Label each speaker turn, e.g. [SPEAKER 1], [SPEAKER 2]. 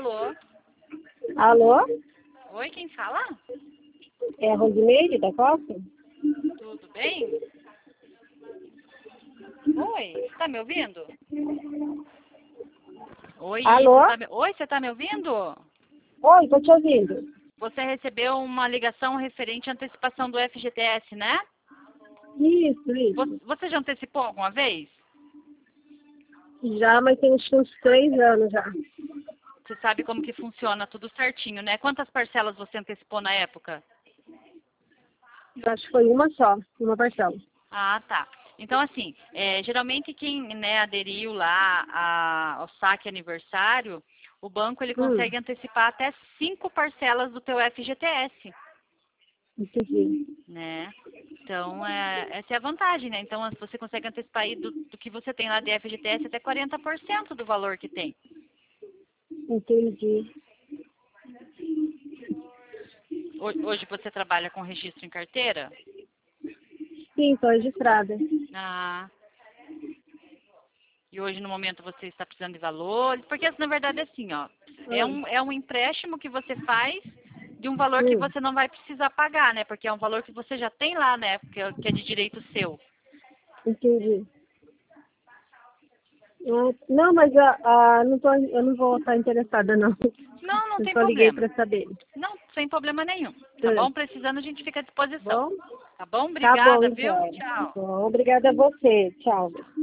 [SPEAKER 1] Alô?
[SPEAKER 2] Alô?
[SPEAKER 1] Oi, quem fala?
[SPEAKER 2] É a Rosimeire da Costa?
[SPEAKER 1] Tudo bem? Oi, você tá me ouvindo? Oi,
[SPEAKER 2] Alô?
[SPEAKER 1] Oi, você tá me ouvindo?
[SPEAKER 2] Oi, tô te ouvindo.
[SPEAKER 1] Você recebeu uma ligação referente à antecipação do FGTS, né?
[SPEAKER 2] Isso.
[SPEAKER 1] Você já antecipou alguma vez?
[SPEAKER 2] Já, mas tem uns 3 anos já.
[SPEAKER 1] Você sabe como que funciona tudo certinho, né? Quantas parcelas você antecipou na época?
[SPEAKER 2] Acho que foi uma só, uma parcela.
[SPEAKER 1] Ah, tá. Então, assim, geralmente quem, né, aderiu lá ao saque aniversário, o banco ele consegue antecipar até 5 parcelas do teu FGTS,
[SPEAKER 2] Entendi.
[SPEAKER 1] né? Então, essa é a vantagem, né? Então, você consegue antecipar aí do que você tem lá de FGTS até 40% do valor que tem.
[SPEAKER 2] Entendi.
[SPEAKER 1] Hoje você trabalha com registro em carteira?
[SPEAKER 2] Sim, tô registrada.
[SPEAKER 1] Ah, e hoje, no momento, você está precisando de valores? Porque, na verdade, é assim, ó, é um empréstimo que você faz de um valor que você não vai precisar pagar, né? Porque é um valor que você já tem lá, né? Que é de direito seu.
[SPEAKER 2] Entendi. Não, mas eu não vou estar interessada, não.
[SPEAKER 1] Não, não
[SPEAKER 2] Eu
[SPEAKER 1] tem
[SPEAKER 2] só liguei
[SPEAKER 1] problema.
[SPEAKER 2] para saber.
[SPEAKER 1] Não, sem problema nenhum. Tá bom? Precisando, a gente fica à disposição.
[SPEAKER 2] Bom?
[SPEAKER 1] Tá bom?
[SPEAKER 2] Tá bom,
[SPEAKER 1] Obrigada, viu?
[SPEAKER 2] então.
[SPEAKER 1] Tchau.
[SPEAKER 2] Bom, obrigada a você. Tchau.